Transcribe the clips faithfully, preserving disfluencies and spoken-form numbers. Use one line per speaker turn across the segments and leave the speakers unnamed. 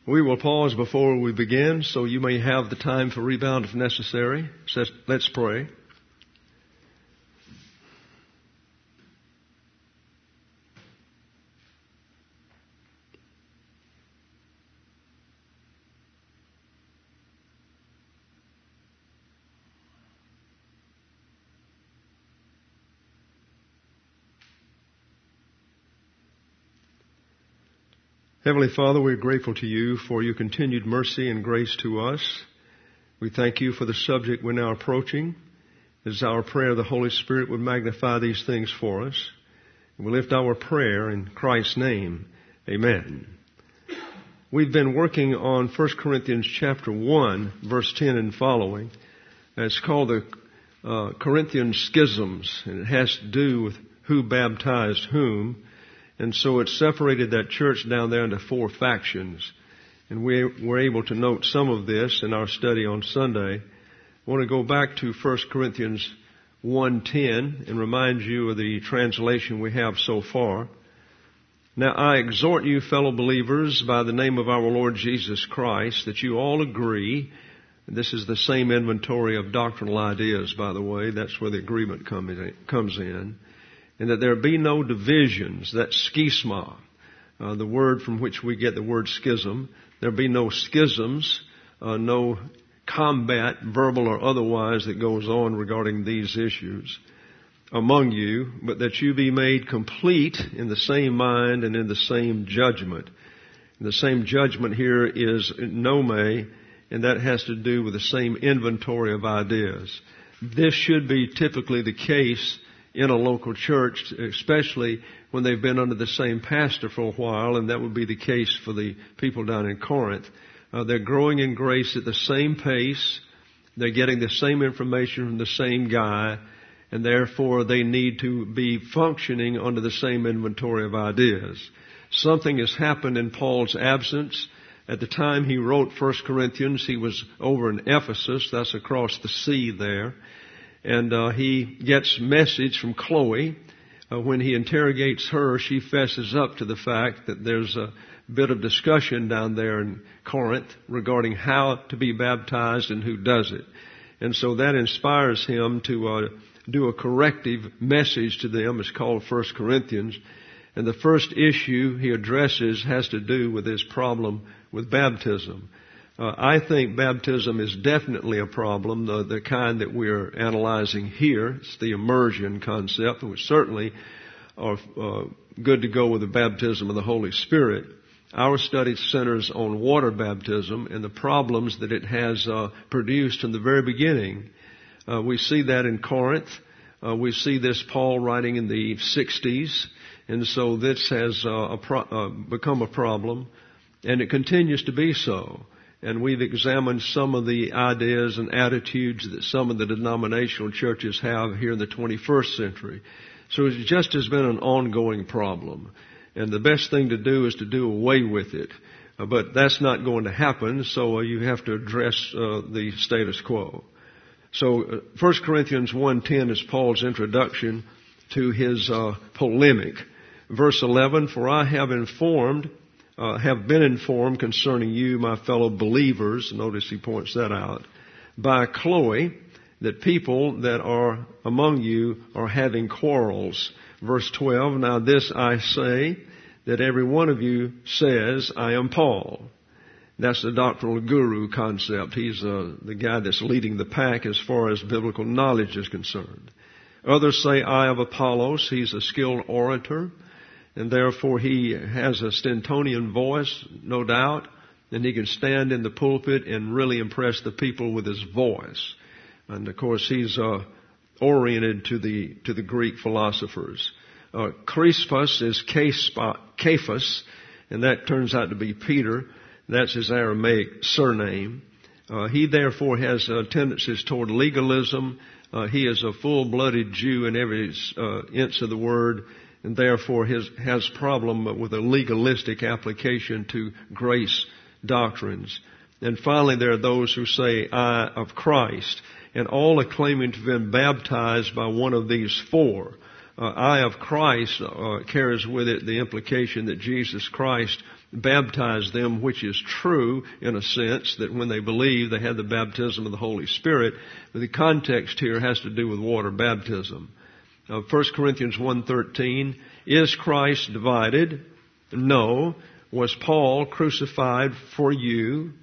We will pause before we begin, so you may have the time for rebound if necessary. So let's pray. Heavenly Father, we're grateful to you for your continued mercy and grace to us. We thank you for the subject we're now approaching. It is our prayer the Holy Spirit would magnify these things for us. And we lift our prayer in Christ's name. Amen. We've been working on First Corinthians chapter one, verse ten and following. It's called the uh, Corinthian schisms, and it has to do with who baptized whom. And so it separated that church down there into four factions. And we were able to note some of this in our study on Sunday. I want to go back to First Corinthians one ten and remind you of the translation we have so far. Now I exhort you, fellow believers, by the name of our Lord Jesus Christ, that you all agree. And this is the same inventory of doctrinal ideas, by the way. That's where the agreement comes in. And that there be no divisions, that's schisma, uh, the word from which we get the word schism. There be no schisms, uh, no combat, verbal or otherwise, that goes on regarding these issues among you, but that you be made complete in the same mind and in the same judgment. And the same judgment here is nome, and that has to do with the same inventory of ideas. This should be typically the case in a local church, especially when they've been under the same pastor for a while, and that would be the case for the people down in Corinth. Uh, they're growing in grace at the same pace. They're getting the same information from the same guy, and therefore they need to be functioning under the same inventory of ideas. Something has happened in Paul's absence. At the time he wrote First Corinthians, he was over in Ephesus. That's across the sea there. And uh, he gets message from Chloe. Uh, when he interrogates her, she fesses up to the fact that there's a bit of discussion down there in Corinth regarding how to be baptized and who does it. And so that inspires him to uh, do a corrective message to them. It's called First Corinthians. And the first issue he addresses has to do with this problem with baptism. Uh, I think baptism is definitely a problem, the, the kind that we're analyzing here. It's the immersion concept, which certainly are uh, good to go with the baptism of the Holy Spirit. Our study centers on water baptism and the problems that it has uh, produced in the very beginning. Uh, we see that in Corinth. Uh, we see this Paul writing in the sixties, and so this has uh, a pro- uh, become a problem, and it continues to be so. And we've examined some of the ideas and attitudes that some of the denominational churches have here in the twenty-first century. So it just has been an ongoing problem. And the best thing to do is to do away with it. Uh, but that's not going to happen, so uh, you have to address uh, the status quo. So uh, First Corinthians one ten is Paul's introduction to his uh, polemic. Verse eleven, for I have informed Uh, have been informed concerning you, my fellow believers, notice he points that out, by Chloe, that people that are among you are having quarrels. Verse twelve, now this I say, that every one of you says, I am Paul. That's the doctrinal guru concept. He's uh, the guy that's leading the pack as far as biblical knowledge is concerned. Others say, I of Apollos. He's a skilled orator. And therefore he has a stentorian voice, no doubt, and he can stand in the pulpit and really impress the people with his voice. And of course he's uh, oriented to the to the Greek philosophers. Uh, Crispus is Cephas, and that turns out to be Peter. That's his Aramaic surname. Uh, he therefore has uh, tendencies toward legalism. Uh, he is a full-blooded Jew in every uh, inch of the word, and therefore his, has problem with a legalistic application to grace doctrines. And finally, there are those who say, I of Christ, and all are claiming to have been baptized by one of these four. Uh, I of Christ uh, carries with it the implication that Jesus Christ baptize them, which is true in a sense that when they believe they have the baptism of the Holy Spirit. But the context here has to do with water baptism. Uh, First Corinthians one thirteen, is Christ divided? No. Was Paul crucified for you?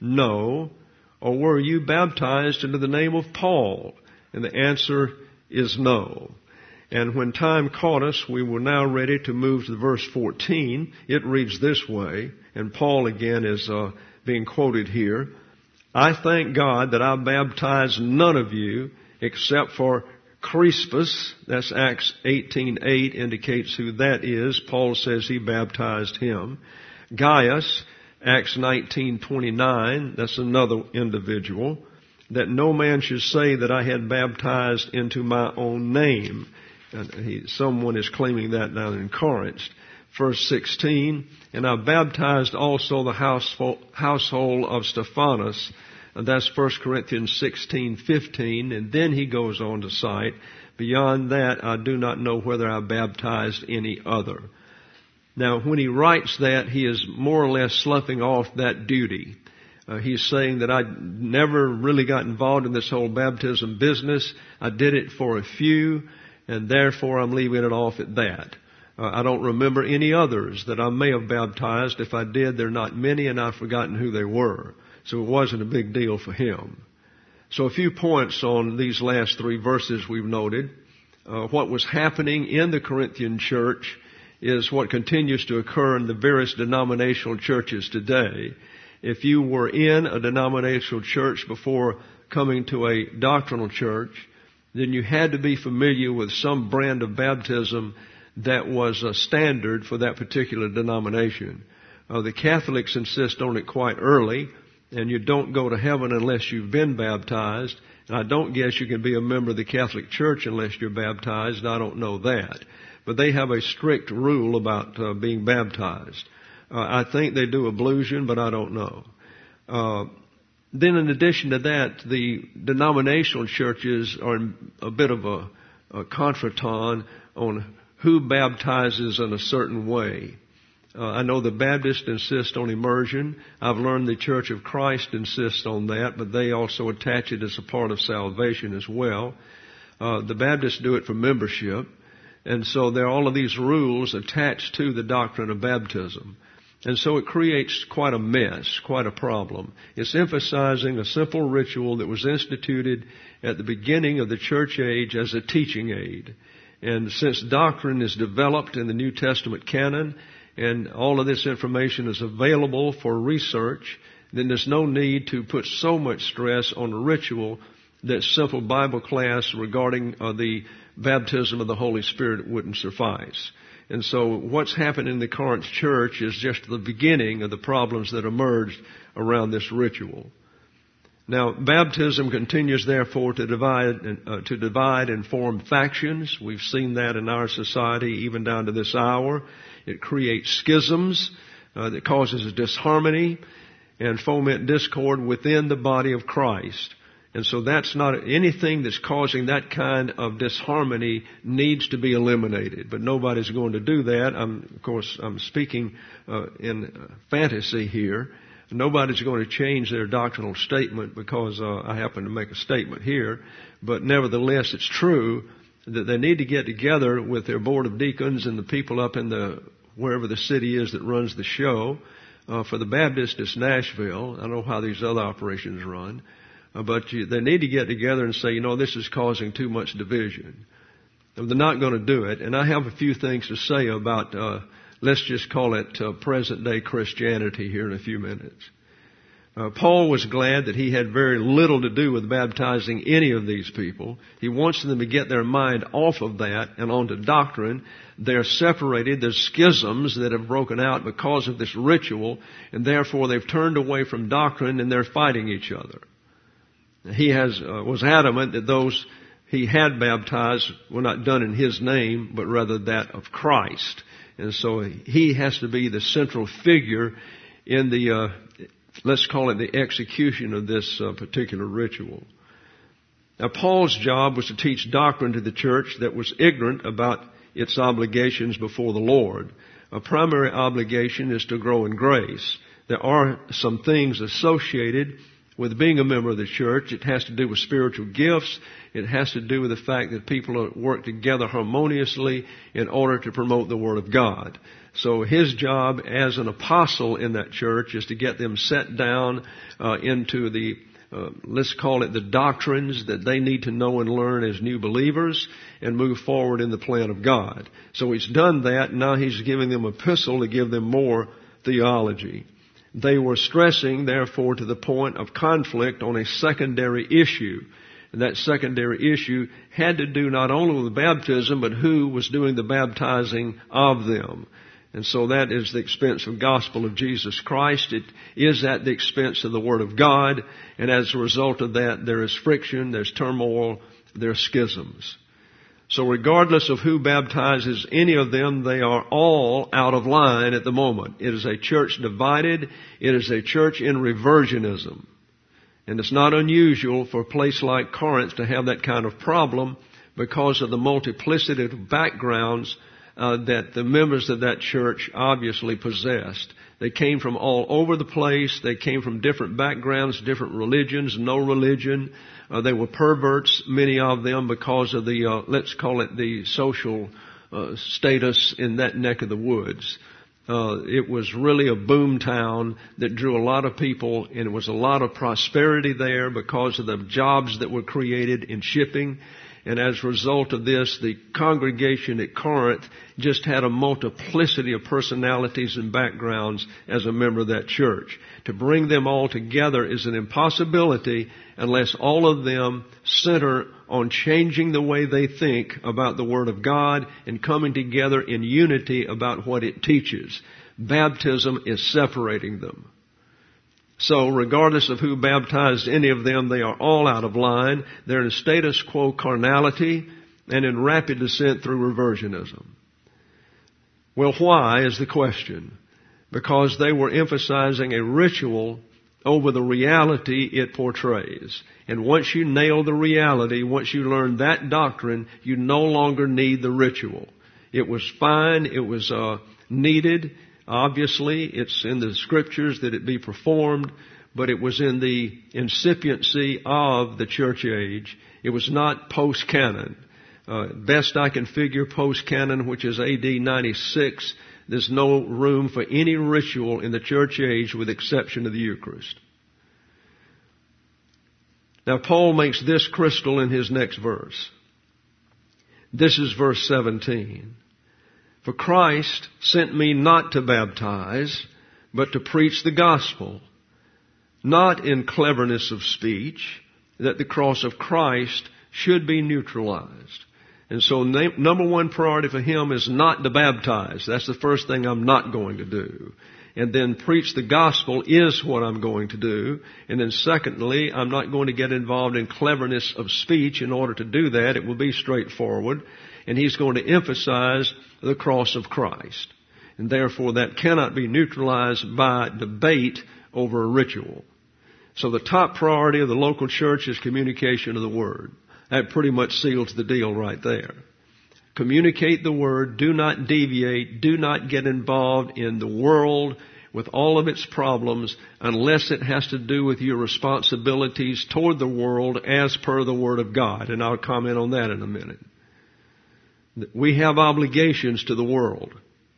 No. Or were you baptized into the name of Paul? And the answer is no. And when time caught us, we were now ready to move to verse fourteen. It reads this way, and Paul again is uh, being quoted here. I thank God that I baptized none of you except for Crispus. That's Acts eighteen eight, indicates who that is. Paul says he baptized him. Gaius, Acts nineteen twenty-nine, that's another individual. That no man should say that I had baptized into my own name. And he, someone is claiming that down in Corinth. Verse sixteen, and I baptized also the household, household of Stephanas. And that's First Corinthians sixteen fifteen. And then he goes on to cite, beyond that I do not know whether I baptized any other. Now, when he writes that, he is more or less sloughing off that duty. Uh, he's saying that I never really got involved in this whole baptism business. I did it for a few, and therefore I'm leaving it off at that. Uh, I don't remember any others that I may have baptized. If I did, there are not many, and I've forgotten who they were. So it wasn't a big deal for him. So a few points on these last three verses we've noted. Uh, what was happening in the Corinthian church is what continues to occur in the various denominational churches today. If you were in a denominational church before coming to a doctrinal church, then you had to be familiar with some brand of baptism that was a standard for that particular denomination. Uh, the Catholics insist on it quite early, and you don't go to heaven unless you've been baptized. And I don't guess you can be a member of the Catholic Church unless you're baptized. I don't know that. But they have a strict rule about uh, being baptized. Uh, I think they do ablution, but I don't know. Uh, then in addition to that, the denominational churches are a bit of a, a contretemps on who baptizes in a certain way. Uh, I know the Baptists insist on immersion. I've learned the Church of Christ insists on that, but they also attach it as a part of salvation as well. Uh, the Baptists do it for membership. And so there are all of these rules attached to the doctrine of baptism. And so it creates quite a mess, quite a problem. It's emphasizing a simple ritual that was instituted at the beginning of the church age as a teaching aid. And since doctrine is developed in the New Testament canon, and all of this information is available for research, then there's no need to put so much stress on a ritual that simple Bible class regarding uh, the baptism of the Holy Spirit wouldn't suffice. And so what's happened in the Corinth church is just the beginning of the problems that emerged around this ritual. Now, baptism continues, therefore, to divide and, uh, to divide and form factions. We've seen that in our society even down to this hour. It creates schisms uh, that causes disharmony and foment discord within the body of Christ. And so that's not anything that's causing that kind of disharmony needs to be eliminated. But nobody's going to do that. I'm, of course, I'm speaking uh, in fantasy here. Nobody's going to change their doctrinal statement because uh, I happen to make a statement here. But nevertheless, it's true that they need to get together with their board of deacons and the people up in the wherever the city is that runs the show. Uh, for the Baptist, it's Nashville. I don't know how these other operations run. Uh, but you, they need to get together and say, you know, this is causing too much division. They're not going to do it. And I have a few things to say about, uh, let's just call it uh, present-day Christianity here in a few minutes. Uh, Paul was glad that he had very little to do with baptizing any of these people. He wants them to get their mind off of that and onto doctrine. They're separated. There's schisms that have broken out because of this ritual, and therefore they've turned away from doctrine and they're fighting each other. He has uh, was adamant that those he had baptized were not done in his name, but rather that of Christ. And so he has to be the central figure in the, uh, let's call it the execution of this uh, particular ritual. Now, Paul's job was to teach doctrine to the church that was ignorant about its obligations before the Lord. a primary obligation is to grow in grace. There are some things associated with being a member of the church. It has to do with spiritual gifts. It has to do with the fact that people work together harmoniously in order to promote the Word of God. So his job as an apostle in that church is to get them set down uh, into the, uh, let's call it the doctrines that they need to know and learn as new believers and move forward in the plan of God. So he's done that. Now he's giving them an epistle to give them more theology. They were stressing, therefore, to the point of conflict on a secondary issue. And that secondary issue had to do not only with baptism, but who was doing the baptizing of them. And so that is the expense of gospel of Jesus Christ. It is at the expense of the Word of God. And as a result of that, there is friction, there's turmoil, there are schisms. So regardless of who baptizes any of them, they are all out of line at the moment. It is a church divided. It is a church in reversionism. And it's not unusual for a place like Corinth to have that kind of problem because of the multiplicity of backgrounds uh, that the members of that church obviously possessed. They came from all over the place. They came from different backgrounds, different religions, no religion. Uh, they were perverts, many of them, because of the, uh, let's call it the social uh, status in that neck of the woods. Uh, it was really a boom town that drew a lot of people, and it was a lot of prosperity there because of the jobs that were created in shipping. And as a result of this, the congregation at Corinth just had a multiplicity of personalities and backgrounds as a member of that church. To bring them all together is an impossibility unless all of them center on changing the way they think about the Word of God and coming together in unity about what it teaches. Baptism is separating them. So regardless of who baptized any of them, they are all out of line. They're in status quo carnality and in rapid descent through reversionism. Well, why is the question? Because they were emphasizing a ritual over the reality it portrays. And once you nail the reality, once you learn that doctrine, you no longer need the ritual. It was fine. It was uh, needed. Obviously, it's in the scriptures that it be performed, but it was in the incipiency of the church age. It was not post-canon. Uh, best I can figure post-canon, which is A D ninety-six, there's no room for any ritual in the church age with exception of the Eucharist. Now, Paul makes this crystal in his next verse. This is verse seventeen. For Christ sent me not to baptize, but to preach the gospel, not in cleverness of speech, that the cross of Christ should be neutralized. And so number one priority for him is not to baptize. That's the first thing I'm not going to do. And then preach the gospel is what I'm going to do. And then secondly, I'm not going to get involved in cleverness of speech in order to do that. It will be straightforward. And he's going to emphasize the cross of Christ. And therefore that cannot be neutralized by debate over a ritual. So the top priority of the local church is communication of the Word. That pretty much seals the deal right there. Communicate the Word. Do not deviate. Do not get involved in the world with all of its problems unless it has to do with your responsibilities toward the world as per the Word of God. And I'll comment on that in a minute. We have obligations to the world.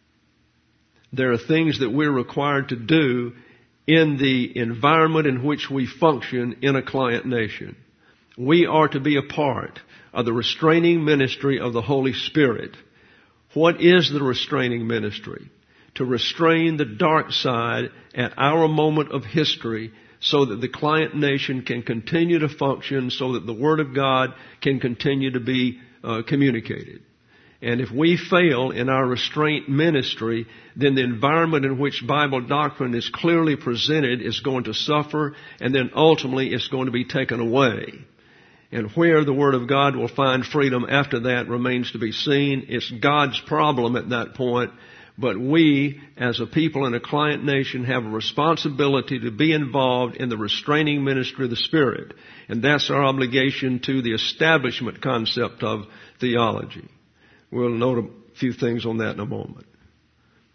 There are things that we're required to do in the environment in which we function in a client nation. We are to be a part of the restraining ministry of the Holy Spirit. What is the restraining ministry? To restrain the dark side at our moment of history so that the client nation can continue to function, so that the Word of God can continue to be uh, communicated. And if we fail in our restraint ministry, then the environment in which Bible doctrine is clearly presented is going to suffer, and then ultimately it's going to be taken away. And where the Word of God will find freedom after that remains to be seen. It's God's problem at that point. But we, as a people in a client nation, have a responsibility to be involved in the restraining ministry of the Spirit. And that's our obligation to the establishment concept of theology. We'll note a few things on that in a moment.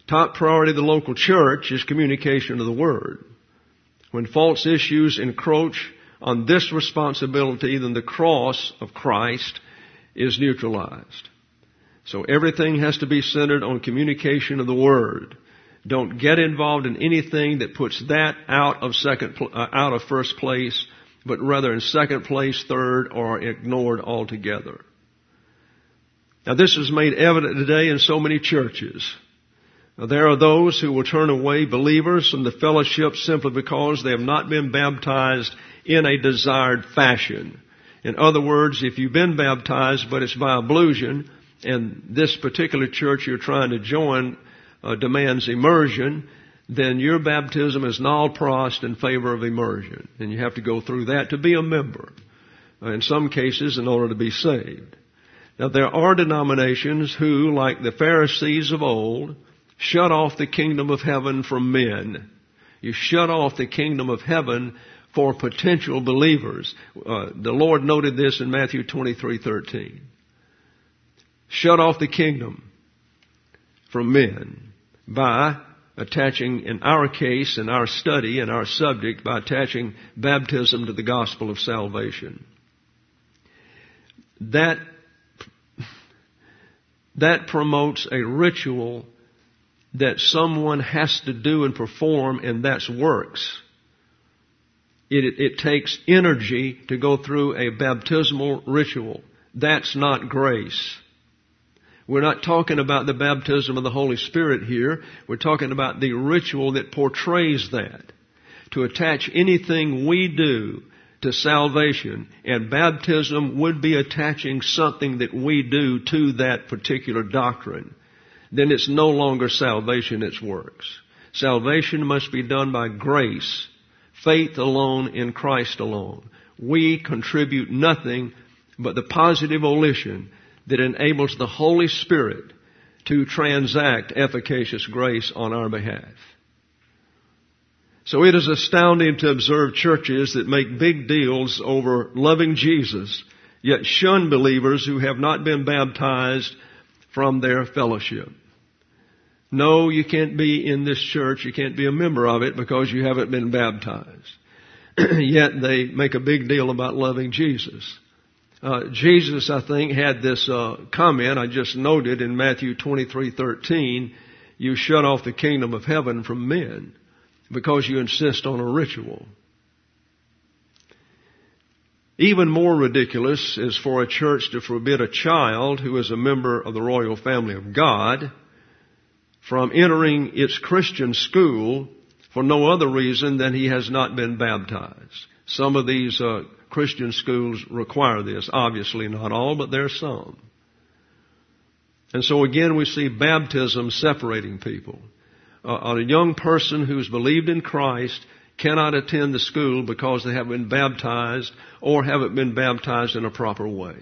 Top priority of the local church is communication of the Word. When false issues encroach on this responsibility, then the cross of Christ is neutralized. So everything has to be centered on communication of the Word. Don't get involved in anything that puts that out of second, uh, out of first place, but rather in second place, third, or ignored altogether. Now this is made evident today in so many churches. Now, there are those who will turn away believers from the fellowship simply because they have not been baptized in a desired fashion. In other words, if you've been baptized but it's by ablution, and this particular church you're trying to join uh, demands immersion, then your baptism is null prost in favor of immersion. And you have to go through that to be a member. Uh, in some cases, in order to be saved. Now, there are denominations who, like the Pharisees of old, shut off the kingdom of heaven from men. You shut off the kingdom of heaven for potential believers. Uh, the Lord noted this in Matthew twenty-three thirteen. Shut off the kingdom from men by attaching, in our case, in our study, in our subject, by attaching baptism to the gospel of salvation. That, that promotes a ritual that someone has to do and perform, and that's works. It, it, it takes energy to go through a baptismal ritual. That's not grace. We're not talking about the baptism of the Holy Spirit here. We're talking about the ritual that portrays that. To attach anything we do to salvation, and baptism would be attaching something that we do to that particular doctrine, then it's no longer salvation, it's works. Salvation must be done by grace, faith alone in Christ alone. We contribute nothing but the positive volition that enables the Holy Spirit to transact efficacious grace on our behalf. So it is astounding to observe churches that make big deals over loving Jesus, yet shun believers who have not been baptized from their fellowship. No, you can't be in this church, you can't be a member of it because you haven't been baptized. Yet they make a big deal about loving Jesus. Uh, Jesus, I think, had this uh, comment I just noted in Matthew twenty-three thirteen. You shut off the kingdom of heaven from men because you insist on a ritual. Even more ridiculous is for a church to forbid a child who is a member of the royal family of God from entering its Christian school for no other reason than he has not been baptized. Some of these uh, Christian schools require this. Obviously not all, but there are some. And so again we see baptism separating people. Uh, a young person who's believed in Christ cannot attend the school because they haven't been baptized or haven't been baptized in a proper way.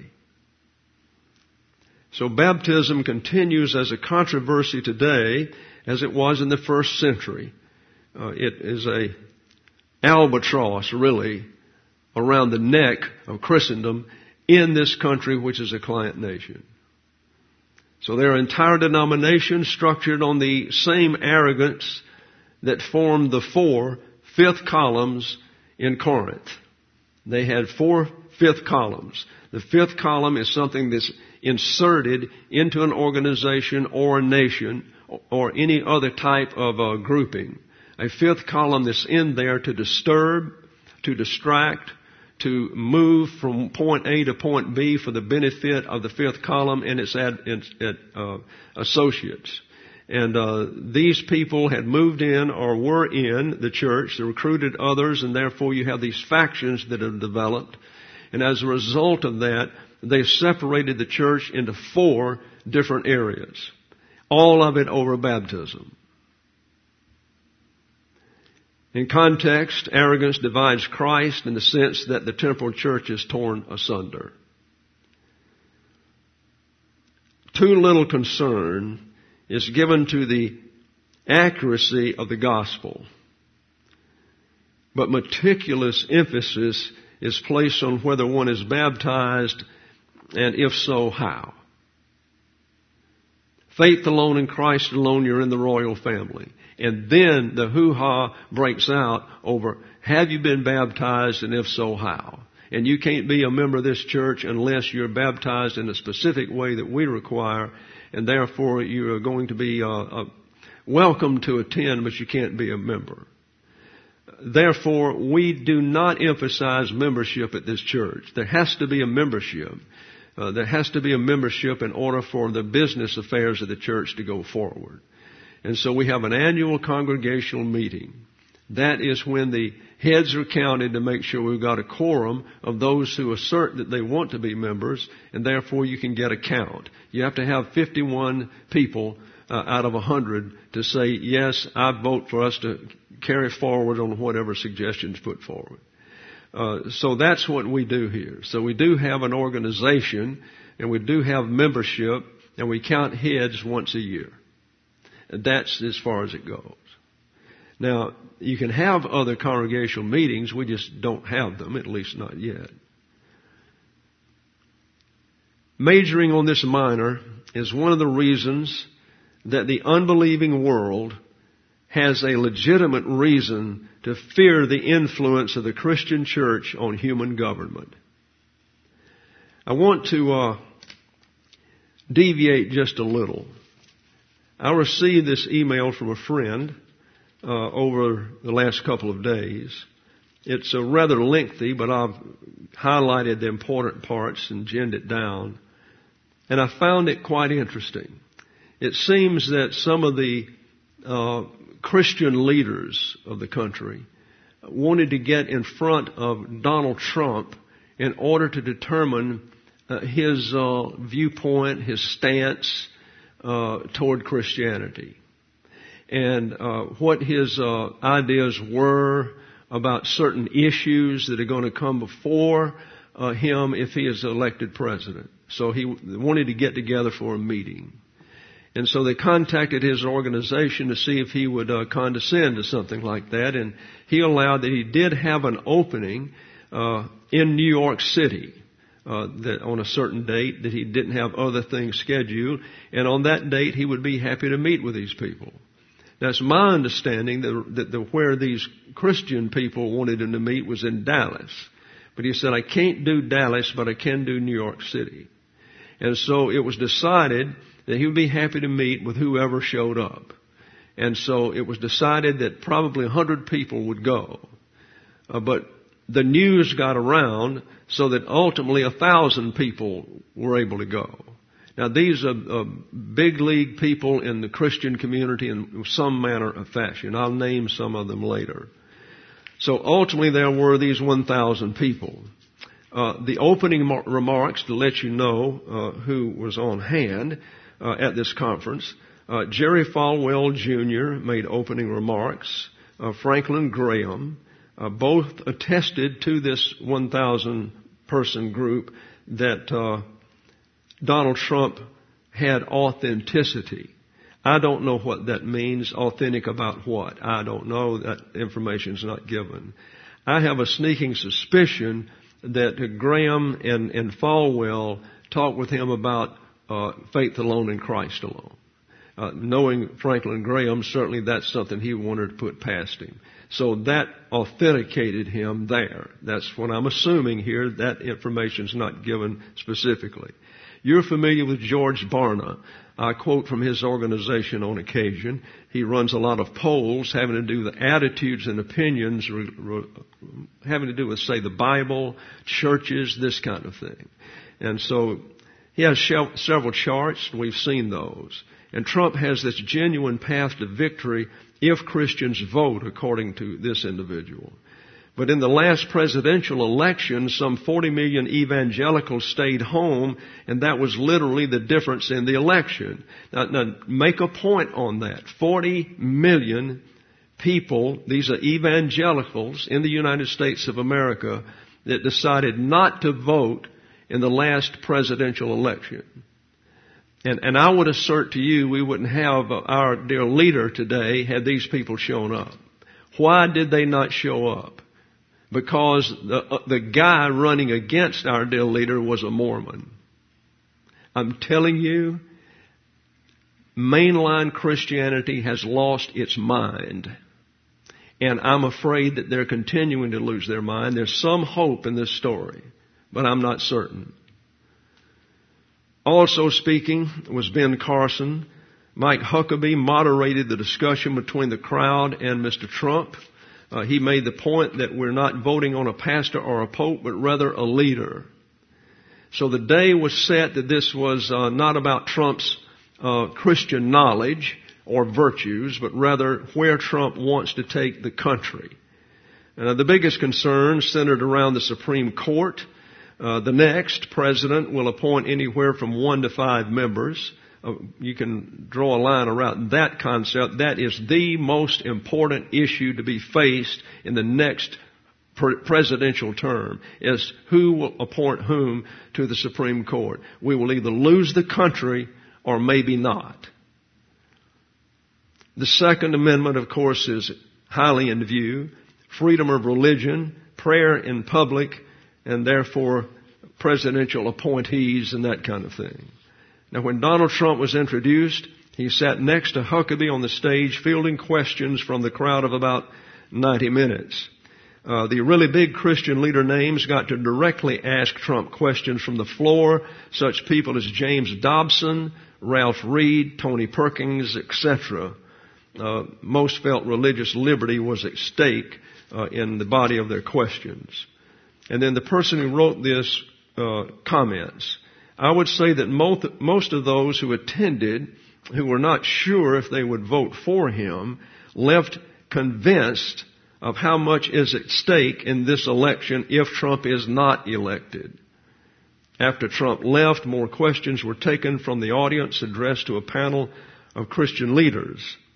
So baptism continues as a controversy today as it was in the first century. Uh, it is a albatross, really, around the neck of Christendom in this country, which is a client nation. So there are entire denominations structured on the same arrogance that formed the four fifth columns in Corinth. They had four fifth columns. The fifth column is something that's inserted into an organization or a nation or any other type of uh, grouping. A fifth column that's in there to disturb, to distract, to move from point A to point B for the benefit of the fifth column and its ad, its, its uh, associates. And uh, these people had moved in or were in the church. They recruited others, and therefore you have these factions that have developed. And as a result of that, they separated the church into four different areas. All of it over baptism. In context, arrogance divides Christ in the sense that the temporal church is torn asunder. Too little concern is given to the accuracy of the gospel, but meticulous emphasis is placed on whether one is baptized, and if so, how. Faith alone in Christ alone, you're in the royal family. And then the hoo-ha breaks out over, have you been baptized, and if so, how? And you can't be a member of this church unless you're baptized in a specific way that we require, and therefore you are going to be uh, uh, welcome to attend, but you can't be a member. Therefore, we do not emphasize membership at this church. There has to be a membership. Uh, there has to be a membership in order for the business affairs of the church to go forward. And so we have an annual congregational meeting. That is when the heads are counted to make sure we've got a quorum of those who assert that they want to be members, and therefore you can get a count. You have to have fifty-one people uh, out of one hundred to say, yes, I vote for us to carry forward on whatever suggestions put forward. Uh, so that's what we do here. So we do have an organization, and we do have membership, and we count heads once a year. And that's as far as it goes. Now, you can have other congregational meetings, we just don't have them, at least not yet. Majoring on this minor is one of the reasons that the unbelieving world has a legitimate reason to fear the influence of the Christian church on human government. I want to uh, deviate just a little. I received this email from a friend uh, over the last couple of days. It's uh, rather lengthy, but I've highlighted the important parts and ginned it down. And I found it quite interesting. It seems that some of the uh, Christian leaders of the country wanted to get in front of Donald Trump in order to determine uh, his uh, viewpoint, his stance uh, toward Christianity, and uh, what his uh, ideas were about certain issues that are going to come before uh, him if he is elected president. So he wanted to get together for a meeting. And so they contacted his organization to see if he would uh, condescend to something like that. And he allowed that he did have an opening uh, in New York City uh, that on a certain date, that he didn't have other things scheduled. And on that date, he would be happy to meet with these people. Now, it's my understanding that, that the, where these Christian people wanted him to meet was in Dallas. But he said, I can't do Dallas, but I can do New York City. And so it was decided that he would be happy to meet with whoever showed up. And so it was decided that probably one hundred people would go. Uh, but the news got around so that ultimately one thousand people were able to go. Now, these are uh, big league people in the Christian community in some manner of fashion. I'll name some of them later. So ultimately there were these one thousand people. Uh, the opening mar- remarks to let you know uh, who was on hand uh, at this conference. Uh, Jerry Falwell Junior made opening remarks. Uh, Franklin Graham uh, both attested to this one thousand person group that uh, Donald Trump had authenticity. I don't know what that means. Authentic about what? I don't know. That information is not given. I have a sneaking suspicion that Graham and, and Falwell talked with him about uh, faith alone in Christ alone. Uh, knowing Franklin Graham, certainly that's something he wanted to put past him. So that authenticated him there. That's what I'm assuming here. That information is not given specifically. You're familiar with George Barna. I quote from his organization on occasion. He runs a lot of polls having to do with attitudes and opinions re, re, having to do with, say, the Bible, churches, this kind of thing. And so he has sh- several charts. We've seen those. And Trump has this genuine path to victory if Christians vote according to this individual. But in the last presidential election, some forty million evangelicals stayed home, and that was literally the difference in the election. Now, now make a point on that. forty million people, these are evangelicals in the United States of America, that decided not to vote in the last presidential election. And, and I would assert to you, we wouldn't have our dear leader today had these people shown up. Why did they not show up? Because the, the guy running against our dear leader was a Mormon. I'm telling you, mainline Christianity has lost its mind. And I'm afraid that they're continuing to lose their mind. There's some hope in this story, but I'm not certain. Also speaking was Ben Carson. Mike Huckabee moderated the discussion between the crowd and Mister Trump. Uh, he made the point that we're not voting on a pastor or a pope, but rather a leader. So the day was set that this was uh, not about Trump's uh, Christian knowledge or virtues, but rather where Trump wants to take the country. Uh, the biggest concern centered around the Supreme Court. Uh, the next president will appoint anywhere from one to five members. Uh, you can draw a line around that concept. That is the most important issue to be faced in the next pre- presidential term, is who will appoint whom to the Supreme Court. We will either lose the country or maybe not. The Second Amendment, of course, is highly in view. Freedom of religion, prayer in public, and therefore presidential appointees and that kind of thing. Now, when Donald Trump was introduced, he sat next to Huckabee on the stage fielding questions from the crowd of about ninety minutes. Uh, the really big Christian leader names got to directly ask Trump questions from the floor, such people as James Dobson, Ralph Reed, Tony Perkins, et cetera. Uh, most felt religious liberty was at stake uh, in the body of their questions. And then the person who wrote this uh, comments, I would say that most, most of those who attended, who were not sure if they would vote for him, left convinced of how much is at stake in this election if Trump is not elected. After Trump left, more questions were taken from the audience addressed to a panel of Christian leaders.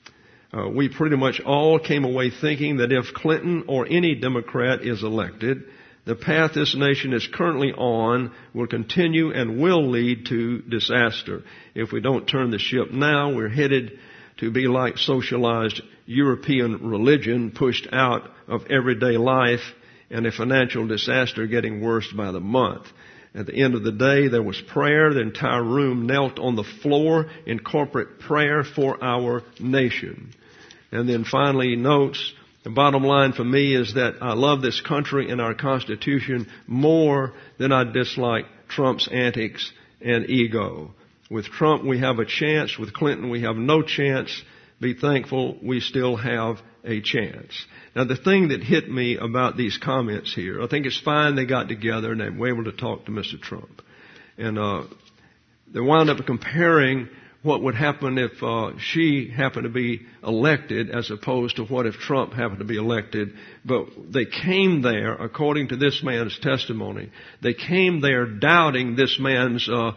Uh, we pretty much all came away thinking that if Clinton or any Democrat is elected, the path this nation is currently on will continue and will lead to disaster. If we don't turn the ship now, we're headed to be like socialized European religion pushed out of everyday life and a financial disaster getting worse by the month. At the end of the day, there was prayer. The entire room knelt on the floor in corporate prayer for our nation. And then finally he notes, the bottom line for me is that I love this country and our Constitution more than I dislike Trump's antics and ego. With Trump, we have a chance. With Clinton, we have no chance. Be thankful we still have a chance. Now, the thing that hit me about these comments here, I think it's fine they got together and they were able to talk to Mister Trump. And uh, they wound up comparing what would happen if uh, she happened to be elected as opposed to what if Trump happened to be elected. But they came there, according to this man's testimony, they came there doubting this man's uh,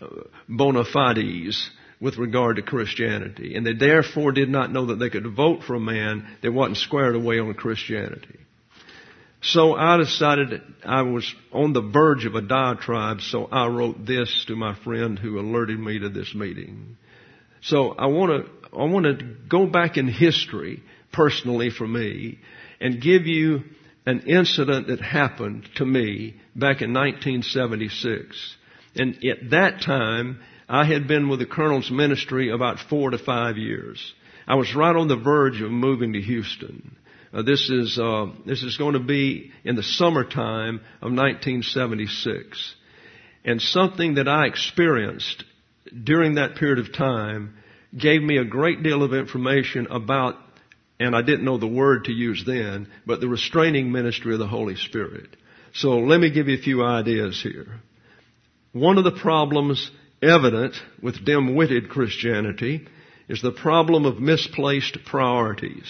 bona fides with regard to Christianity. And they therefore did not know that they could vote for a man that wasn't squared away on Christianity. So I decided I was on the verge of a diatribe, so I wrote this to my friend who alerted me to this meeting. So I want to I want to go back in history, personally for me, and give you an incident that happened to me back in nineteen seventy-six. And at that time, I had been with the Colonel's ministry about four to five years. I was right on the verge of moving to Houston. Uh, this is uh, this is going to be in the summertime of nineteen seventy-six. And something that I experienced during that period of time gave me a great deal of information about, and I didn't know the word to use then, but the restraining ministry of the Holy Spirit. So let me give you a few ideas here. One of the problems evident with dim-witted Christianity is the problem of misplaced priorities.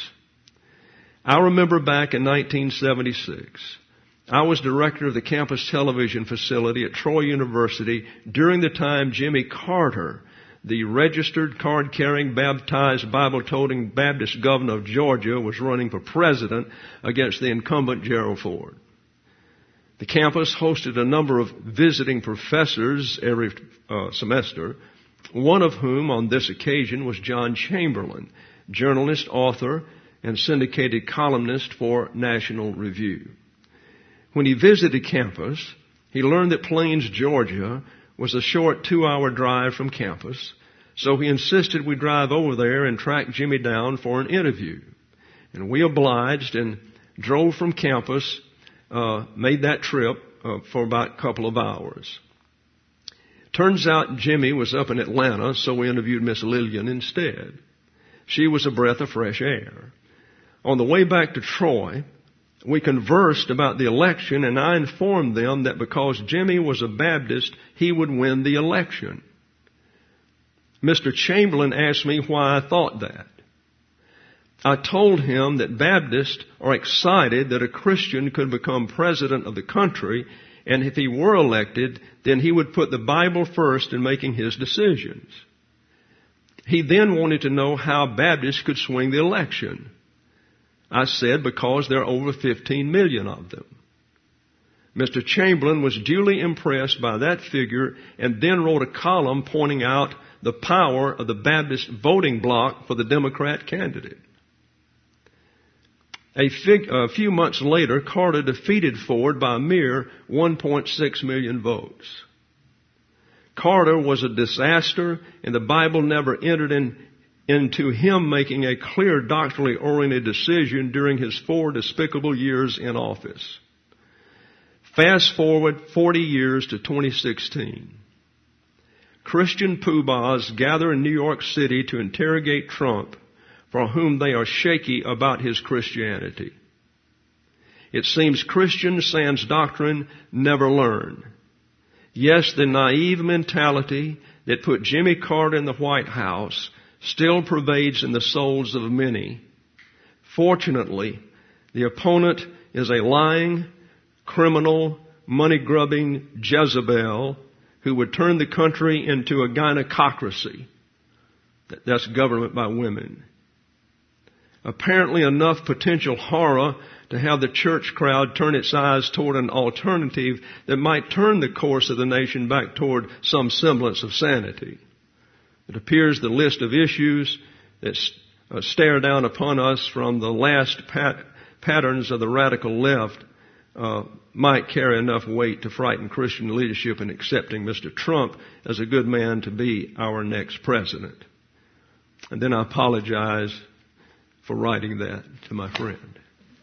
I remember back in nineteen seventy-six, I was director of the campus television facility at Troy University during the time Jimmy Carter, the registered, card-carrying, baptized, Bible-toting Baptist governor of Georgia, was running for president against the incumbent Gerald Ford. The campus hosted a number of visiting professors every uh, semester, one of whom on this occasion was John Chamberlain, journalist, author, and syndicated columnist for National Review. When he visited campus, he learned that Plains, Georgia was a short two-hour drive from campus, So he insisted we drive over there and track Jimmy down for an interview. And we obliged and drove from campus, uh, made that trip uh, for about a couple of hours. Turns out Jimmy was up in Atlanta, so we interviewed Miss Lillian instead. She was a breath of fresh air. On the way back to Troy, we conversed about the election, and I informed them that because Jimmy was a Baptist, he would win the election. Mister Chamberlain asked me why I thought that. I told him that Baptists are excited that a Christian could become president of the country, and if he were elected, then he would put the Bible first in making his decisions. He then wanted to know how Baptists could swing the election. I said because there are over fifteen million of them. Mister Chamberlain was duly impressed by that figure and then wrote a column pointing out the power of the Baptist voting bloc for the Democrat candidate. A, fig, a few months later, Carter defeated Ford by a mere one point six million votes. Carter was a disaster, and the Bible never entered in, into him making a clear doctrinally oriented decision during his four despicable years in office. Fast forward forty years to twenty sixteen. Christian poobahs gather in New York City to interrogate Trump, for whom they are shaky about his Christianity. It seems Christians sans doctrine never learn. Yes, the naive mentality that put Jimmy Carter in the White House still pervades in the souls of many. Fortunately, the opponent is a lying, criminal, money-grubbing Jezebel who would turn the country into a gynococracy. That's government by women. Apparently enough potential horror to have the church crowd turn its eyes toward an alternative that might turn the course of the nation back toward some semblance of sanity. It appears the list of issues that uh, stare down upon us from the last pat- patterns of the radical left uh, might carry enough weight to frighten Christian leadership in accepting Mister Trump as a good man to be our next president. And then I apologize for writing that to my friend.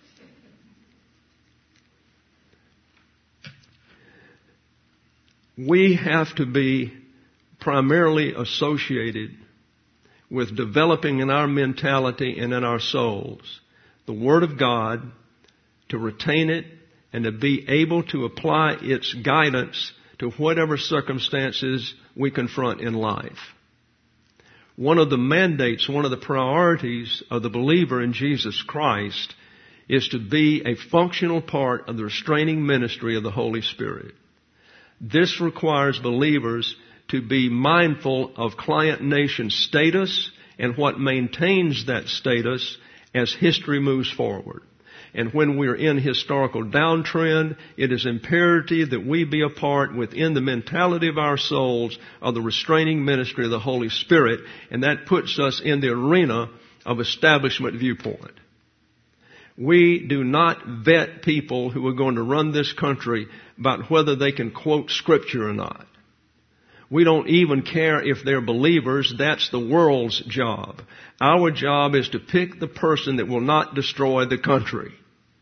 We have to be primarily associated with developing in our mentality and in our souls the Word of God, to retain it and to be able to apply its guidance to whatever circumstances we confront in life. One of the mandates, one of the priorities of the believer in Jesus Christ is to be a functional part of the restraining ministry of the Holy Spirit. This requires believers to be mindful of client nation status and what maintains that status as history moves forward. And when we're in historical downtrend, it is imperative that we be a part within the mentality of our souls of the restraining ministry of the Holy Spirit, and that puts us in the arena of establishment viewpoint. We do not vet people who are going to run this country about whether they can quote Scripture or not. We don't even care if they're believers. That's the world's job. Our job is to pick the person that will not destroy the country.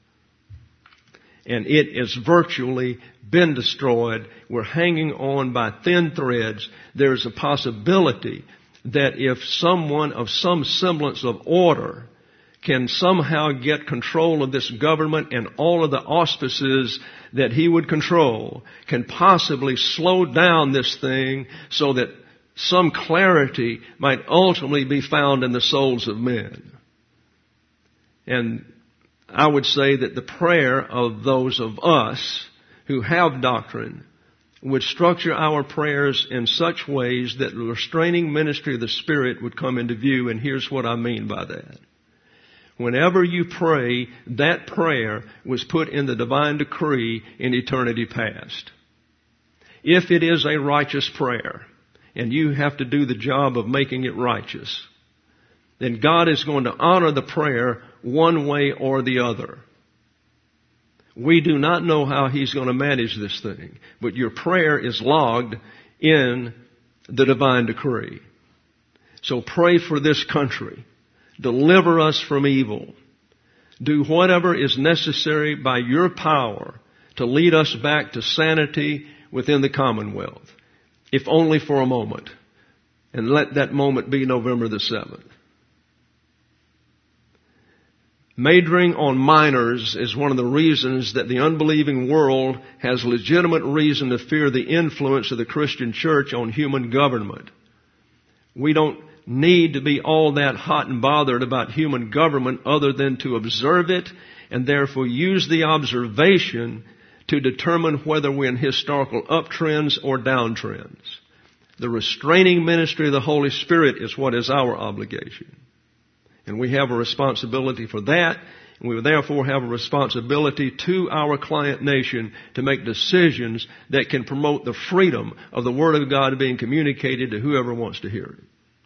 And it has virtually been destroyed. We're hanging on by thin threads. There's a possibility that if someone of some semblance of order can somehow get control of this government and all of the auspices that he would control, can possibly slow down this thing so that some clarity might ultimately be found in the souls of men. And I would say that the prayer of those of us who have doctrine would structure our prayers in such ways that the restraining ministry of the Spirit would come into view, and here's what I mean by that. Whenever you pray, that prayer was put in the divine decree in eternity past. If it is a righteous prayer, and you have to do the job of making it righteous, then God is going to honor the prayer one way or the other. We do not know how He's going to manage this thing, but your prayer is logged in the divine decree. So pray for this country. Deliver us from evil. Do whatever is necessary by your power to lead us back to sanity within the Commonwealth, if only for a moment. And let that moment be November the seventh. Majoring on minors is one of the reasons that the unbelieving world has legitimate reason to fear the influence of the Christian church on human government. We don't need to be all that hot and bothered about human government other than to observe it and therefore use the observation to determine whether we're in historical uptrends or downtrends. The restraining ministry of the Holy Spirit is what is our obligation. And we have a responsibility for that, and we therefore have a responsibility to our client nation to make decisions that can promote the freedom of the Word of God being communicated to whoever wants to hear it.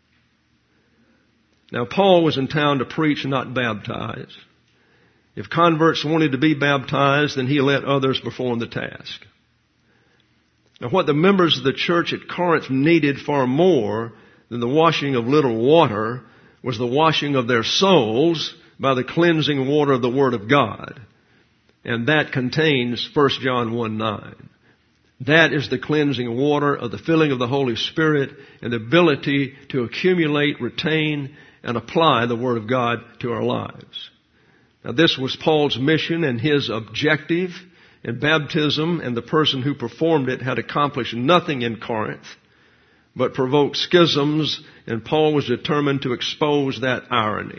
Now, Paul was in town to preach, not baptize. If converts wanted to be baptized, then he let others perform the task. Now, what the members of the church at Corinth needed far more than the washing of little water was the washing of their souls by the cleansing water of the Word of God. And that contains First John one nine. That is the cleansing water of the filling of the Holy Spirit and the ability to accumulate, retain, and apply the Word of God to our lives. Now, this was Paul's mission and his objective, and baptism and the person who performed it had accomplished nothing in Corinth but provoked schisms, and Paul was determined to expose that irony.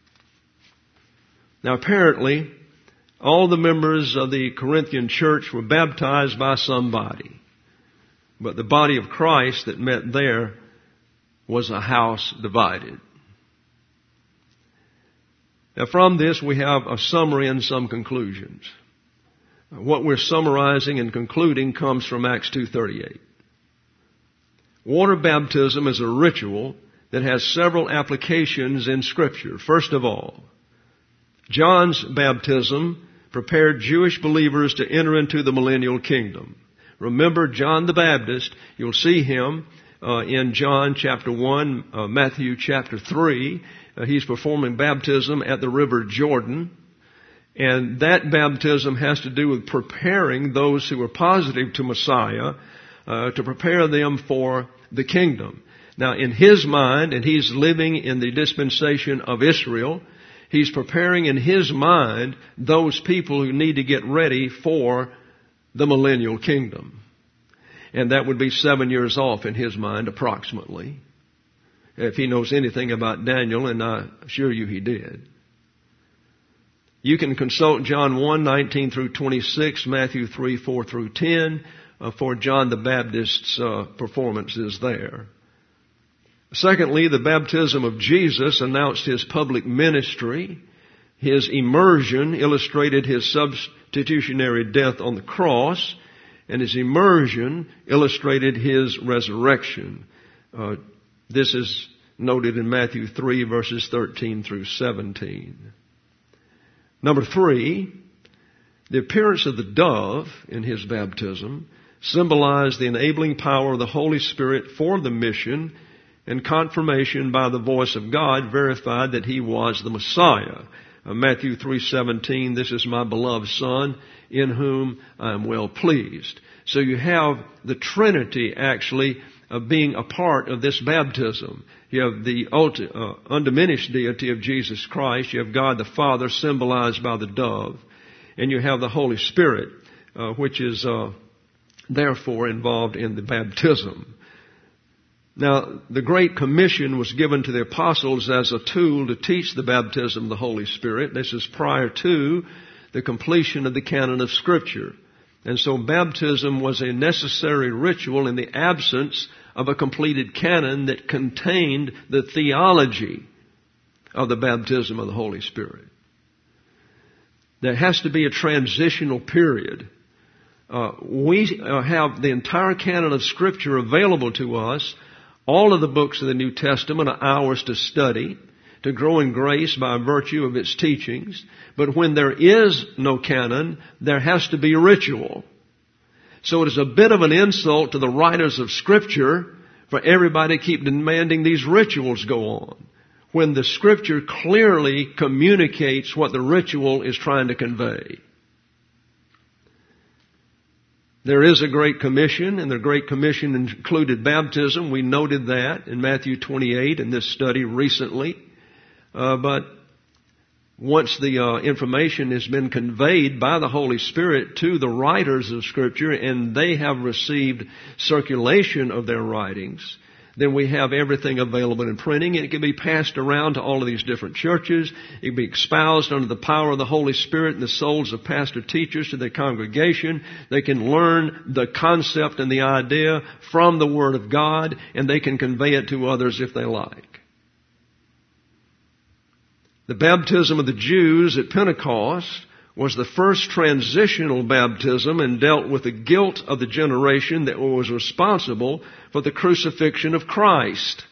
Now, apparently, all the members of the Corinthian church were baptized by somebody, but the body of Christ that met there was a house divided. Now, from this, we have a summary and some conclusions. What we're summarizing and concluding comes from Acts two thirty-eight. Water baptism is a ritual that has several applications in Scripture. First of all, John's baptism prepared Jewish believers to enter into the millennial kingdom. Remember John the Baptist, you'll see him uh, in John chapter one, uh, Matthew chapter three. Uh, he's performing baptism at the river Jordan. And that baptism has to do with preparing those who are positive to Messiah, uh, to prepare them for the kingdom. Now, in his mind, and he's living in the dispensation of Israel, he's preparing in his mind those people who need to get ready for the millennial kingdom. And that would be seven years off in his mind, approximately, if he knows anything about Daniel, and I assure you he did. You can consult John one nineteen through twenty-six, Matthew three four through ten, uh, for John the Baptist's uh, performances there. Secondly, the baptism of Jesus announced his public ministry. His immersion illustrated his substitutionary death on the cross, and his immersion illustrated his resurrection. Uh, this is noted in Matthew three, verses thirteen through seventeen. Number three, the appearance of the dove in his baptism symbolized the enabling power of the Holy Spirit for the mission, and confirmation by the voice of God verified that he was the Messiah. Uh, Matthew three seventeen, this is my beloved Son, in whom I am well pleased. So you have the Trinity actually uh, being a part of this baptism. You have the ulti- uh, undiminished deity of Jesus Christ. You have God the Father symbolized by the dove. And you have the Holy Spirit, uh, which is uh, therefore involved in the baptism. Now, the Great Commission was given to the apostles as a tool to teach the baptism of the Holy Spirit. This is prior to the completion of the canon of Scripture. And so baptism was a necessary ritual in the absence of a completed canon that contained the theology of the baptism of the Holy Spirit. There has to be a transitional period. Uh, we uh, have the entire canon of Scripture available to us. All of the books of the New Testament are ours to study, to grow in grace by virtue of its teachings. But when there is no canon, there has to be a ritual. So it is a bit of an insult to the writers of Scripture for everybody to keep demanding these rituals go on, when the Scripture clearly communicates what the ritual is trying to convey. There is a Great Commission, and the Great Commission included baptism. We noted that in Matthew twenty-eight in this study recently. Uh, but once the uh, information has been conveyed by the Holy Spirit to the writers of Scripture, and they have received circulation of their writings, then we have everything available in printing, and it can be passed around to all of these different churches. It can be espoused under the power of the Holy Spirit in the souls of pastor teachers to their congregation. They can learn the concept and the idea from the Word of God, and they can convey it to others if they like. The baptism of the Jews at Pentecost was the first transitional baptism and dealt with the guilt of the generation that was responsible for the crucifixion of Christ.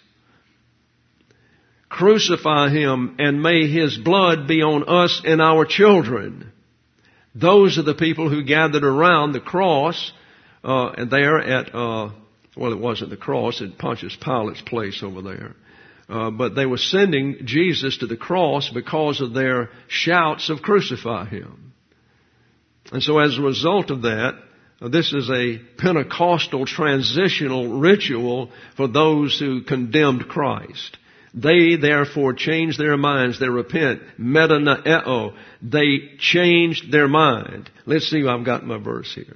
Crucify Him, and may His blood be on us and our children. Those are the people who gathered around the cross uh, and there at, uh, well, it wasn't the cross, at Pontius Pilate's place over there. Uh, but they were sending Jesus to the cross because of their shouts of crucify Him. And so as a result of that, uh, this is a Pentecostal transitional ritual for those who condemned Christ. They therefore changed their minds. They repent. Metanoeo. They changed their mind. Let's see, I've got my verse here.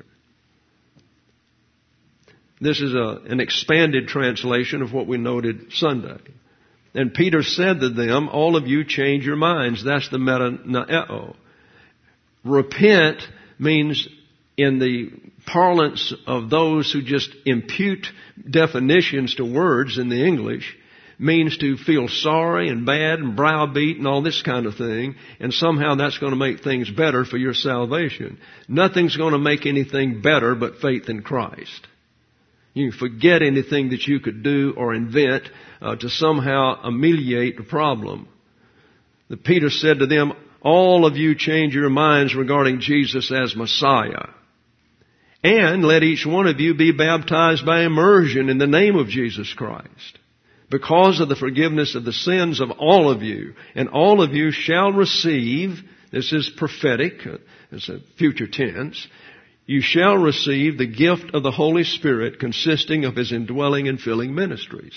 This is a, an expanded translation of what we noted Sunday. And Peter said to them, all of you change your minds. That's the metanoeo. Repent means, in the parlance of those who just impute definitions to words in the English, means to feel sorry and bad and browbeat and all this kind of thing, and somehow that's going to make things better for your salvation. Nothing's going to make anything better but faith in Christ. You forget anything that you could do or invent uh, to somehow ameliorate the problem. The Peter said to them, all of you change your minds regarding Jesus as Messiah. And let each one of you be baptized by immersion in the name of Jesus Christ, because of the forgiveness of the sins of all of you. And all of you shall receive, this is prophetic, it's a future tense, you shall receive the gift of the Holy Spirit consisting of His indwelling and filling ministries.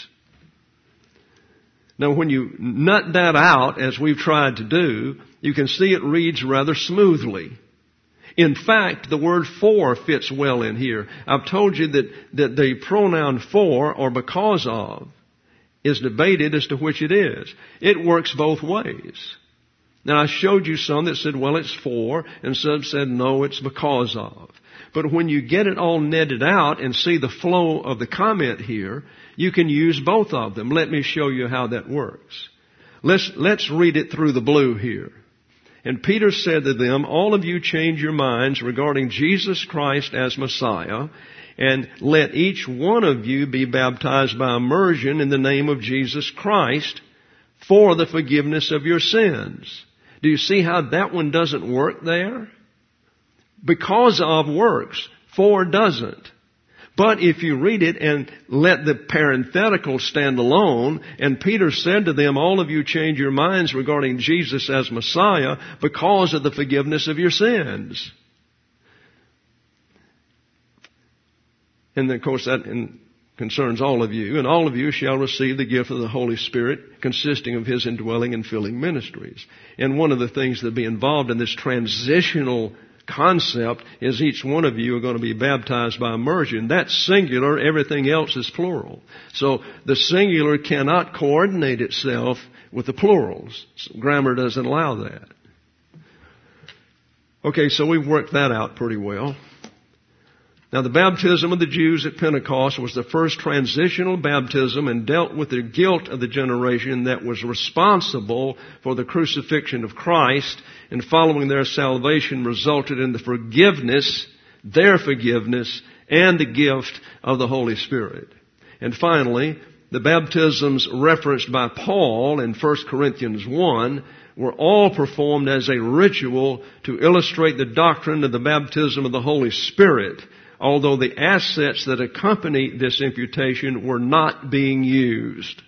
Now when you nut that out, as we've tried to do, you can see it reads rather smoothly. In fact, the word for fits well in here. I've told you that, that the pronoun for or because of is debated as to which it is. It works both ways. Now I showed you some that said, well, it's for, and some said, no, it's because of. But when you get it all netted out and see the flow of the comment here, you can use both of them. Let me show you how that works. Let's, let's read it through the blue here. And Peter said to them, all of you change your minds regarding Jesus Christ as Messiah, and let each one of you be baptized by immersion in the name of Jesus Christ for the forgiveness of your sins. Do you see how that one doesn't work there? Because of works. For doesn't. But if you read it and let the parenthetical stand alone, and Peter said to them, all of you change your minds regarding Jesus as Messiah because of the forgiveness of your sins. And of course that concerns all of you. And all of you shall receive the gift of the Holy Spirit consisting of His indwelling and filling ministries. And one of the things that be involved in this transitional concept is each one of you are going to be baptized by immersion. That's singular. Everything else is plural. So the singular cannot coordinate itself with the plurals. Grammar doesn't allow that. Okay, so we've worked that out pretty well. Now, the baptism of the Jews at Pentecost was the first transitional baptism and dealt with the guilt of the generation that was responsible for the crucifixion of Christ, and following their salvation resulted in the forgiveness, their forgiveness, and the gift of the Holy Spirit. And finally, the baptisms referenced by Paul in First Corinthians one were all performed as a ritual to illustrate the doctrine of the baptism of the Holy Spirit, although the assets that accompany this imputation were not being used.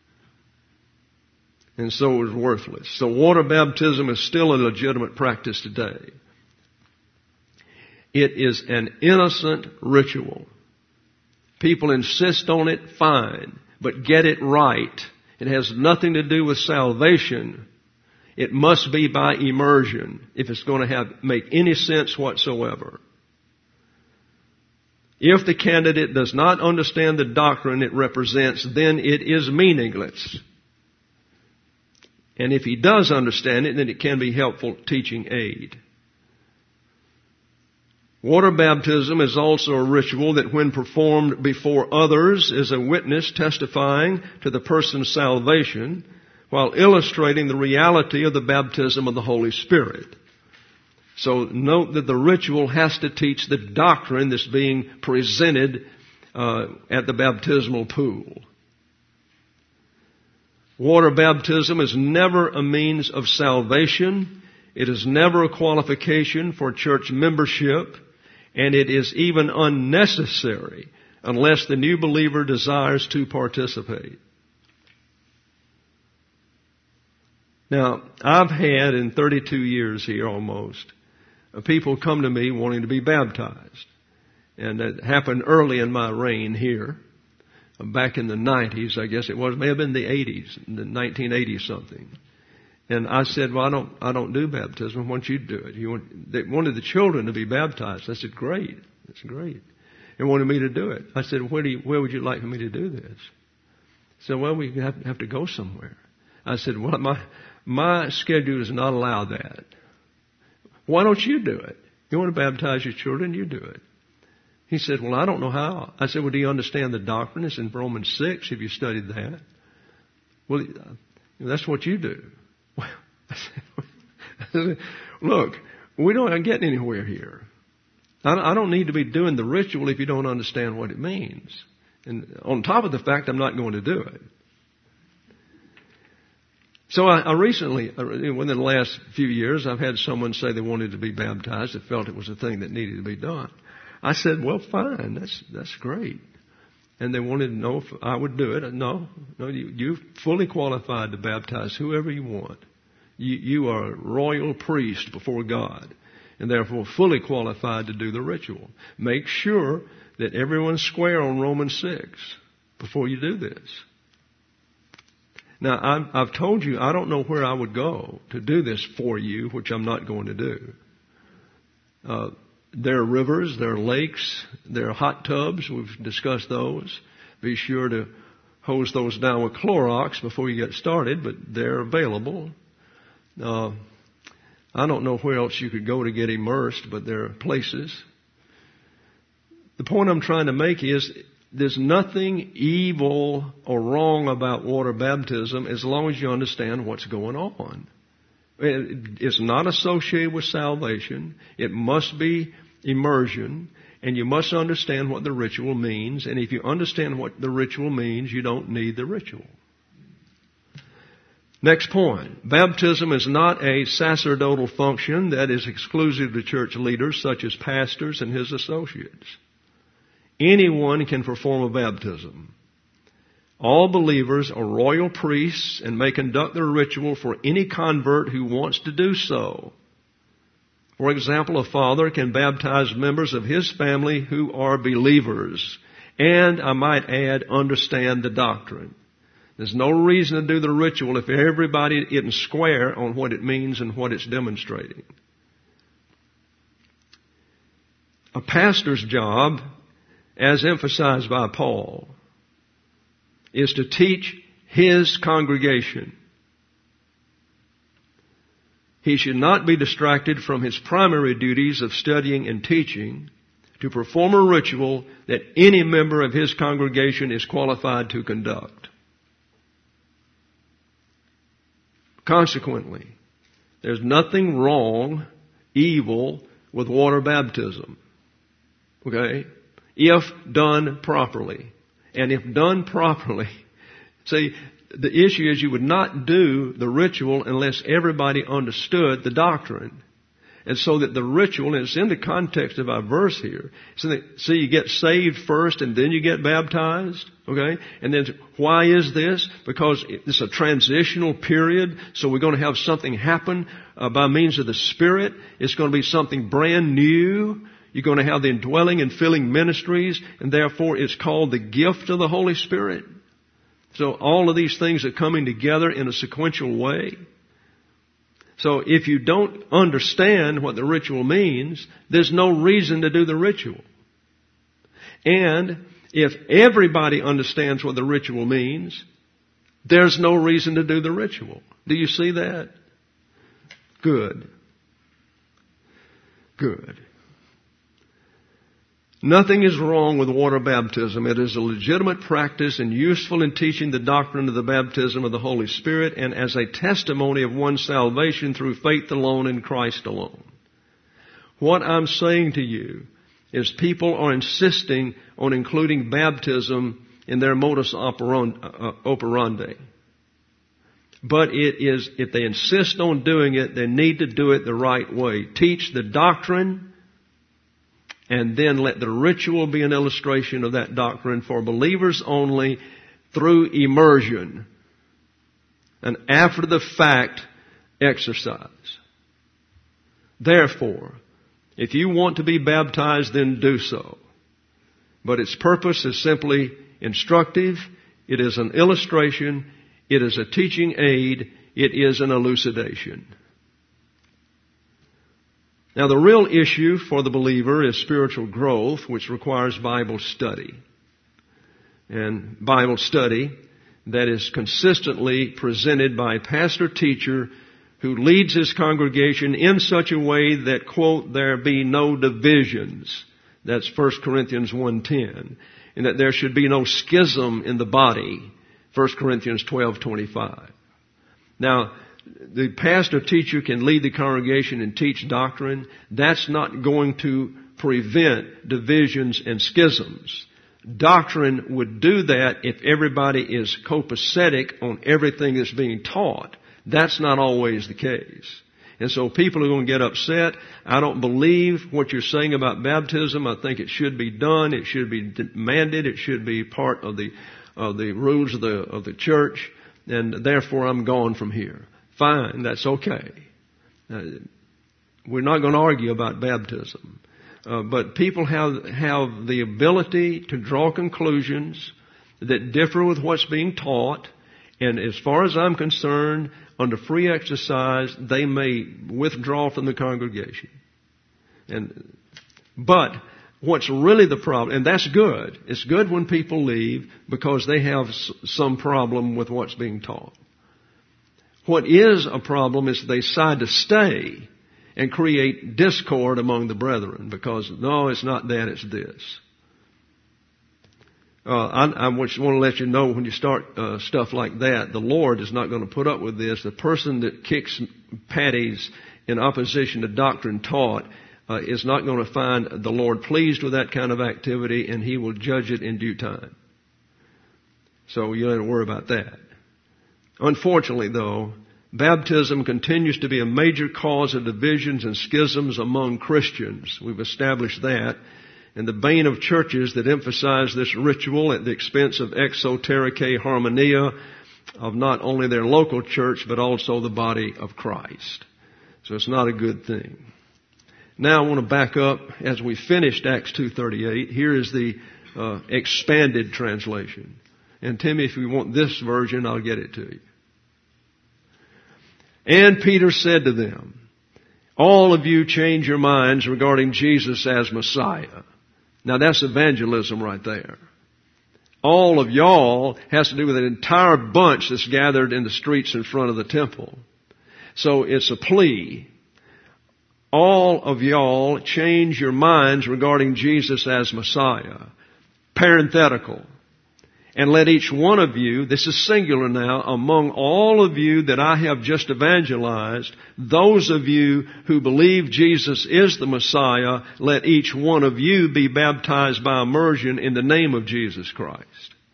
And so it was worthless. So water baptism is still a legitimate practice today. It is an innocent ritual. People insist on it, fine, but get it right. It has nothing to do with salvation. It must be by immersion if it's going to have make any sense whatsoever. If the candidate does not understand the doctrine it represents, then it is meaningless. And if he does understand it, then it can be helpful teaching aid. Water baptism is also a ritual that when performed before others is a witness testifying to the person's salvation while illustrating the reality of the baptism of the Holy Spirit. So note that the ritual has to teach the doctrine that's being presented uh, at the baptismal pool. Water baptism is never a means of salvation. It is never a qualification for church membership. And it is even unnecessary unless the new believer desires to participate. Now, I've had in thirty-two years here almost, people come to me wanting to be baptized. And that happened early in my reign here. Back in the nineties, I guess it was, may have been the eighties, the nineteen eighty something. And I said, well, I don't, I don't do baptism. Why don't you do it? You want, they wanted the children to be baptized. I said, great. That's great. They wanted me to do it. I said, where do you, where would you like for me to do this? He said, well, we have, have to go somewhere. I said, well, my, my schedule does not allow that. Why don't you do it? You want to baptize your children? You do it. He said, well, I don't know how. I said, well, do you understand the doctrine? It's in Romans six. Have you studied that? Well, that's what you do. Well, I said, look, we don't get anywhere here. I don't need to be doing the ritual if you don't understand what it means. And on top of the fact, I'm not going to do it. So I, I recently, within the last few years, I've had someone say they wanted to be baptized, that felt it was a thing that needed to be done. I said, well, fine, that's that's great. And they wanted to know if I would do it. No, no, you, you're fully qualified to baptize whoever you want. You, you are a royal priest before God, and therefore fully qualified to do the ritual. Make sure that everyone's square on Romans six before you do this. Now, I've, I've told you I don't know where I would go to do this for you, which I'm not going to do. Uh, there are rivers, there are lakes, there are hot tubs. We've discussed those. Be sure to hose those down with Clorox before you get started, but they're available. Uh, I don't know where else you could go to get immersed, but there are places. The point I'm trying to make is there's nothing evil or wrong about water baptism as long as you understand what's going on. It's not associated with salvation. It must be immersion, and you must understand what the ritual means. And if you understand what the ritual means, you don't need the ritual. Next point. Baptism is not a sacerdotal function that is exclusive to church leaders such as pastors and his associates. Anyone can perform a baptism. All believers are royal priests and may conduct their ritual for any convert who wants to do so. For example, a father can baptize members of his family who are believers and, I might add, understand the doctrine. There's no reason to do the ritual if everybody isn't square on what it means and what it's demonstrating. A pastor's job, as emphasized by Paul, is to teach his congregation. He should not be distracted from his primary duties of studying and teaching to perform a ritual that any member of his congregation is qualified to conduct. Consequently, there's nothing wrong, evil, with water baptism. Okay? If done properly. And if done properly, see, the issue is you would not do the ritual unless everybody understood the doctrine. And so that the ritual, and it's in the context of our verse here, so that, see, you get saved first and then you get baptized, okay? And then why is this? Because it's a transitional period, so we're going to have something happen uh, by means of the Spirit. It's going to be something brand new. You're going to have the indwelling and filling ministries, and therefore it's called the gift of the Holy Spirit. So all of these things are coming together in a sequential way. So if you don't understand what the ritual means, there's no reason to do the ritual. And if everybody understands what the ritual means, there's no reason to do the ritual. Do you see that? Good. Good. Nothing is wrong with water baptism. It is a legitimate practice and useful in teaching the doctrine of the baptism of the Holy Spirit and as a testimony of one's salvation through faith alone in Christ alone. What I'm saying to you is people are insisting on including baptism in their modus operandi. But it is, if they insist on doing it, they need to do it the right way. Teach the doctrine, and then let the ritual be an illustration of that doctrine for believers only through immersion. An after the fact exercise. Therefore, if you want to be baptized, then do so. But its purpose is simply instructive. It is an illustration. It is a teaching aid. It is an elucidation. Now, the real issue for the believer is spiritual growth, which requires Bible study. And Bible study that is consistently presented by a pastor-teacher who leads his congregation in such a way that, quote, there be no divisions. That's First Corinthians one ten. And that there should be no schism in the body. First Corinthians twelve twenty-five. Now, the pastor-teacher can lead the congregation and teach doctrine. That's not going to prevent divisions and schisms. Doctrine would do that if everybody is copacetic on everything that's being taught. That's not always the case. And so people are going to get upset. I don't believe what you're saying about baptism. I think it should be done. It should be demanded. It should be part of the, of the rules of the, of the church. And therefore I'm gone from here. Fine, that's okay. Uh, we're not going to argue about baptism. Uh, but people have, have the ability to draw conclusions that differ with what's being taught. And as far as I'm concerned, under free exercise, they may withdraw from the congregation. And, but what's really the problem, and that's good. It's good when people leave because they have s- some problem with what's being taught. What is a problem is they decide to stay and create discord among the brethren because, no, it's not that, it's this. Uh, I, I want to let you know when you start uh, stuff like that, the Lord is not going to put up with this. The person that kicks patties in opposition to doctrine taught uh, is not going to find the Lord pleased with that kind of activity, and He will judge it in due time. So you don't have to worry about that. Unfortunately, though, baptism continues to be a major cause of divisions and schisms among Christians. We've established that. And the bane of churches that emphasize this ritual at the expense of exotericae harmonia of not only their local church, but also the body of Christ. So it's not a good thing. Now I want to back up as we finished Acts two thirty-eight. Here is the uh, expanded translation. And Timmy, if you want this version, I'll get it to you. And Peter said to them, all of you change your minds regarding Jesus as Messiah. Now that's evangelism right there. All of y'all has to do with an entire bunch that's gathered in the streets in front of the temple. So it's a plea. All of y'all change your minds regarding Jesus as Messiah. Parenthetical. And let each one of you, this is singular now, among all of you that I have just evangelized, those of you who believe Jesus is the Messiah, let each one of you be baptized by immersion in the name of Jesus Christ.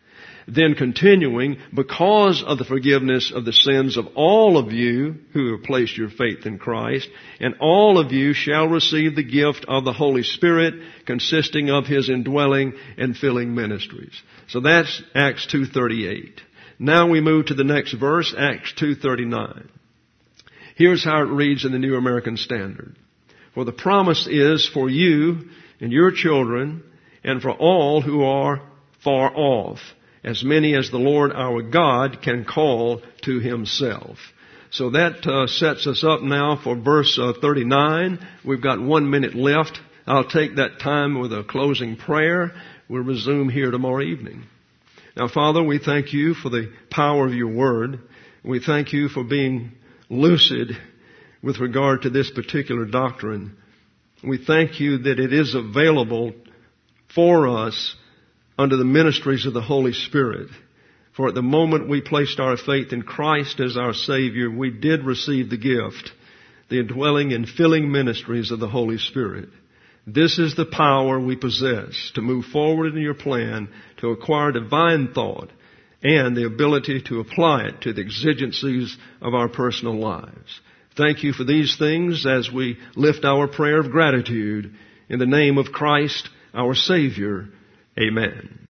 Then continuing, because of the forgiveness of the sins of all of you who have placed your faith in Christ, and all of you shall receive the gift of the Holy Spirit, consisting of His indwelling and filling ministries. So that's Acts two thirty-eight. Now we move to the next verse, Acts two thirty-nine. Here's how it reads in the New American Standard. For the promise is for you and your children, and for all who are far off, as many as the Lord our God can call to Himself. So that uh, sets us up now for verse uh, thirty-nine. We've got one minute left. I'll take that time with a closing prayer. We'll resume here tomorrow evening. Now, Father, we thank You for the power of Your Word. We thank You for being lucid with regard to this particular doctrine. We thank You that it is available for us under the ministries of the Holy Spirit. For at the moment we placed our faith in Christ as our Savior, we did receive the gift, the indwelling and filling ministries of the Holy Spirit. This is the power we possess to move forward in Your plan, to acquire divine thought, and the ability to apply it to the exigencies of our personal lives. Thank You for these things as we lift our prayer of gratitude in the name of Christ, our Savior. Amen.